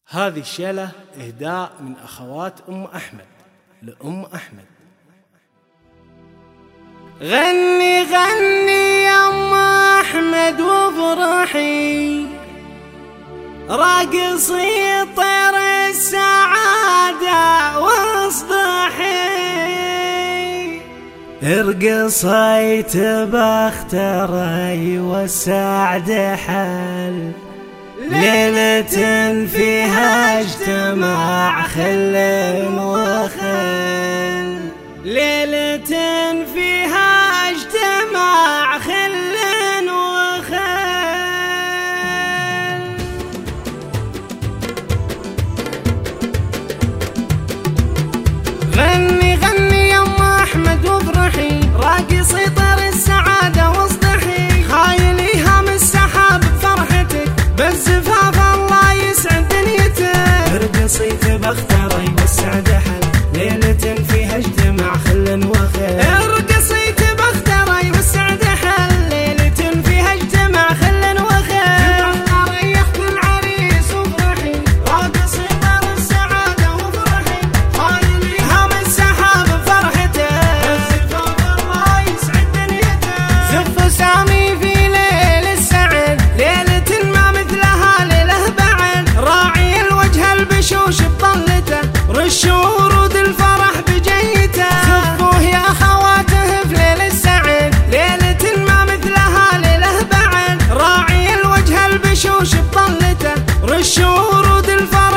هذه الشيلة إهداء من أخوات أم أحمد لأم أحمد. غني غني يا أم أحمد وافرحي، راقصي طير السعادة واصدحي، ارقصي تبختري والسعد حل، ليلة فيها اجتماع خل وخل، ليلة فيها اجتماع خل وخل. غني غني يا أم أحمد وافرحي، راقصي طير السعادة واصدحي، خايليها من السحاب بفرحتك، بالزفاف الله يسعد دنيتك، ارقصي تبختري والسعد حل، ليلة فيها اجتماع خل وخل، ارقصي تبختري والسعد حل، ليلة فيها اجتماع خل وخل. ريحت العريس وافرحي، راقصي طير السعادة وافرحي، خايليها من السحاب بفرحتك، بالزفاف الله يسعد دنيتك، زف سامي في ليل السعد، ليلة ما مثلها ليلة بعد، راعي الوجه البشوش بطلته، رشوا ورود الفرح بجيته، زفوه يا خواته في ليل السعد، ليلة ما مثلها ليلة بعد، راعي الوجه البشوش بطلته، رشوا ورود الفرح